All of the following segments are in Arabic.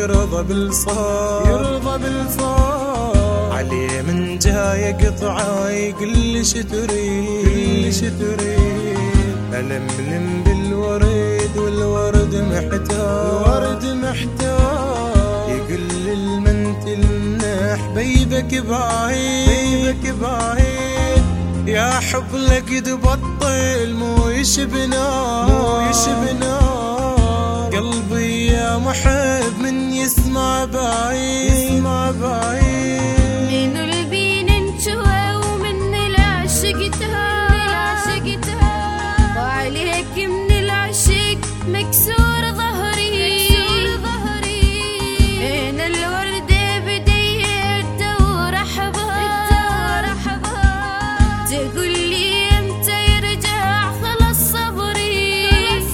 يرضى بالصار عليه من جاي قطعة يقل شتريد ألملم بالورد والورد محتاج يقل المنتل من حبيبك بعيد يا حب لقد بطل مو يشبنا قلبي يا محب من يسمع بعيد من البين انشوى ومن العشقتها وعليك من العشق مكسور ظهري بين الوردة بديت ورحبها تقول لي امتى يرجع خلص صبري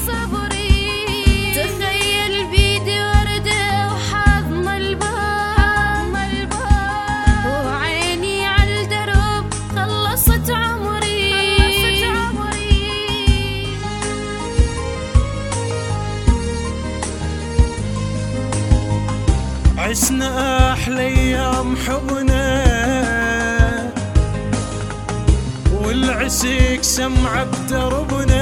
تخيل بيدي وردة وحضن الباب وعيني على الدرب خلصت عمري عشنا أحلى أيام حبنا والعشق شمعة بدربنا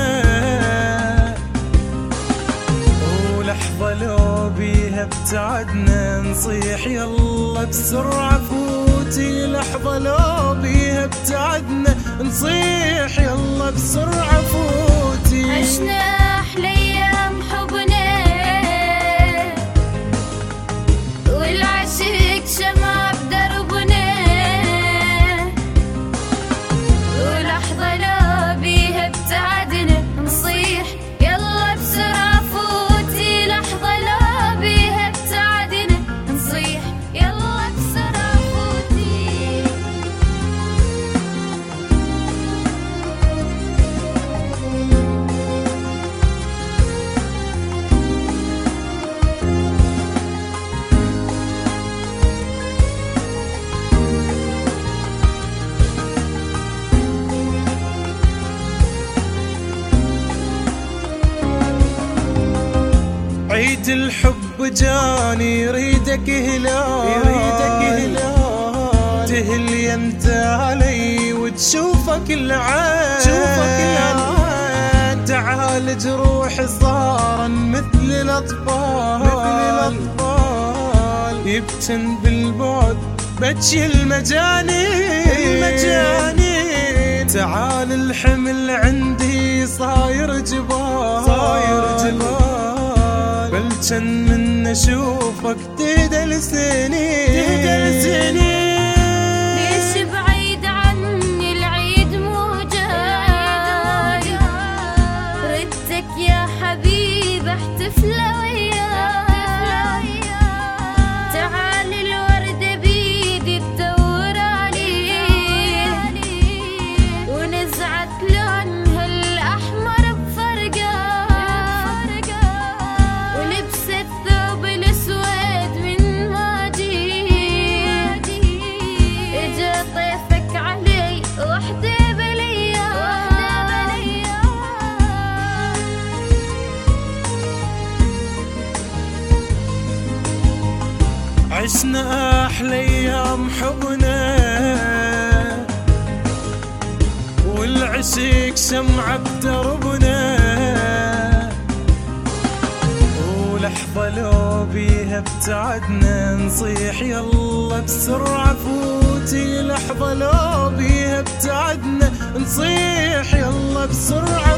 ولحظة لو بيها ابتعدنا نصيح يلا بسرعة فوتي لحظة لو بيها ابتعدنا نصيح يلا بسرعة فوتي عشنا أحلى أيام حبنا والعشق شمع بدربنا ولحظة لو بيها ابتعدنا نصيح يلا بسرعة فوتي لحظة لو بيها ابتعدنا نصيح يلا بسرعة فوتي عيد الحب جاني يريدك هلال تهل يمتى علي وتشوفك العين تعال جروح صار مثل الأطفال يبتن بالبعد بجي المجانين تعال الحمل عندي صاير جبال بل جن من اشوفك تهدى سنين ليش بعيد عني العيد مو جاي ردك يا حبيب احتفل وياي تعال الوردة بيدي تدور عليه ونزعت لونها الأحمر بفرقة ولبس الثوب الأسود من ماجي إجا طيفك علي وحدة بليا عشنا أحلى أيام حبنا والعشق شمعة بدربنا ولحظة لو بيها ابتعدنا نصيح يلا بسرعة فوتي لحظة لو بيها ابتعدنا نصيح يلا بسرعة